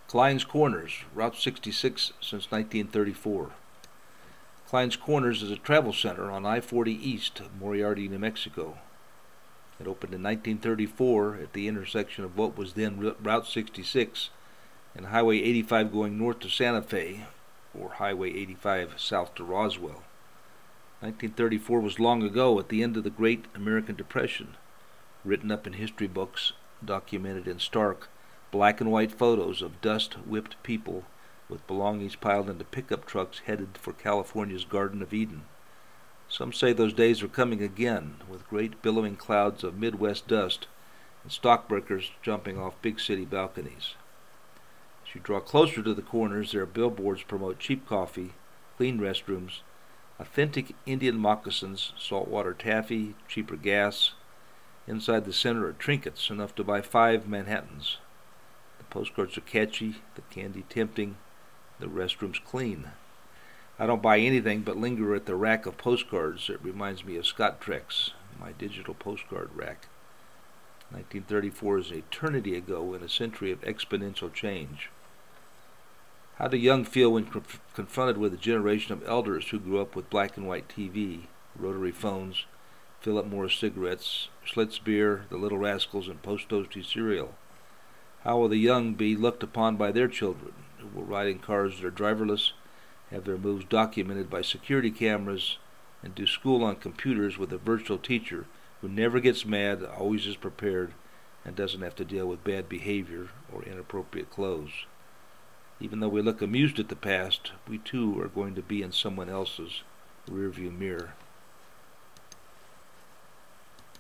Klein's Corners, Route 66 since 1934. Klein's Corners is a travel center on I-40 east of Moriarty, New Mexico. It opened in 1934 at the intersection of what was then Route 66 and Highway 85 going north to Santa Fe, or Highway 85 south to Roswell. 1934 was long ago, at the end of the Great American Depression, written up in history books, documented in stark black and white photos of dust-whipped people with belongings piled into pickup trucks headed for California's Garden of Eden. Some say those days are coming again, with great billowing clouds of Midwest dust and stockbrokers jumping off big city balconies. As you draw closer to the corners, their billboards promote cheap coffee, clean restrooms, authentic Indian moccasins, saltwater taffy, cheaper gas. Inside the center are trinkets, enough to buy 5 Manhattans. The postcards are catchy, the candy tempting, the restrooms clean. I don't buy anything but linger at the rack of postcards that reminds me of Scott Trex, my digital postcard rack. 1934 is an eternity ago in a century of exponential change. How do young feel when confronted with a generation of elders who grew up with black and white TV, rotary phones, Philip Morris cigarettes, Schlitz beer, the Little Rascals, and Post-Toasty cereal? How will the young be looked upon by their children, who will ride in cars that are driverless, have their moves documented by security cameras, and do school on computers with a virtual teacher who never gets mad, always is prepared, and doesn't have to deal with bad behavior or inappropriate clothes? Even though we look amused at the past, we too are going to be in someone else's rearview mirror.